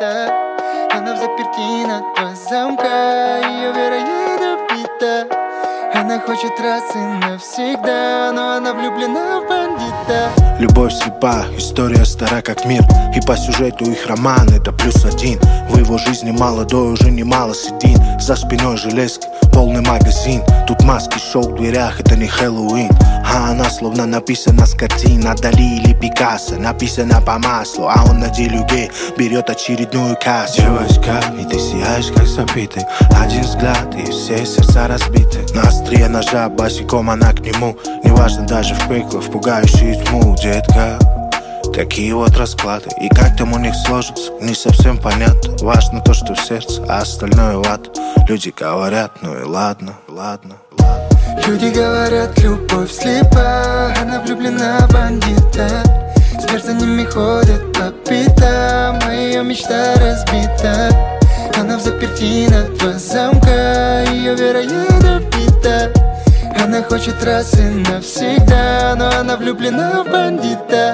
бандита. Она взаперти на два замка, ее вера ядовита. Она хочет раз и навсегда, но она влюблена в бандита. Любовь слепа, история стара как мир. И по сюжету их роман это +1. В его жизни молодой уже немало седин. За спиной железка, полный магазин. Тут маски, шоу в дверях, это не Хэллоуин. А она словно написана с картин Дали или Пикассо, написана по маслу. А он на деле гей, берет очередную кассу. Девочка, и ты сияешь как запитый. Один взгляд, и все сердца разбиты. На острие ножа, босиком она к нему. Неважно даже в пекло, в пугающую тьму. Детка, такие вот расклады. И как там у них сложится, не совсем понятно. Важно то, что в сердце, а остальное в ад. Люди говорят, ну и ладно, ладно, ладно. Люди говорят, любовь слепа. Она влюблена в бандита. Смерть за ними ходит по пятам, а ее мечта разбита. Она взаперти на два замка, ее вера ядовита. Она хочет раз и навсегда, но она влюблена в бандита.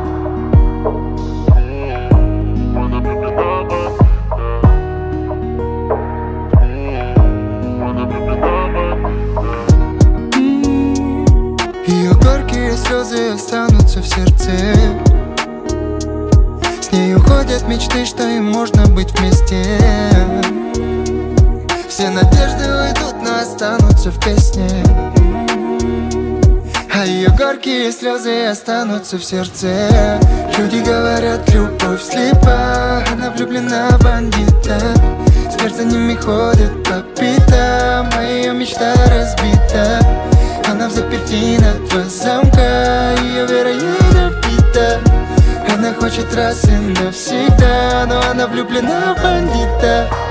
Ее горькие слезы останутся в сердце. С ней уходят мечты, что им можно быть вместе. Все надежды уйдут, но останутся в песне. А ее горькие слезы останутся в сердце. Люди говорят, любовь слепа. Она влюблена в бандита. Смерть за ними ходит по пятам, а ее мечта разбита. Она взаперти на два замка, ее вера ядовита. Она хочет раз и навсегда, но она влюблена в бандита.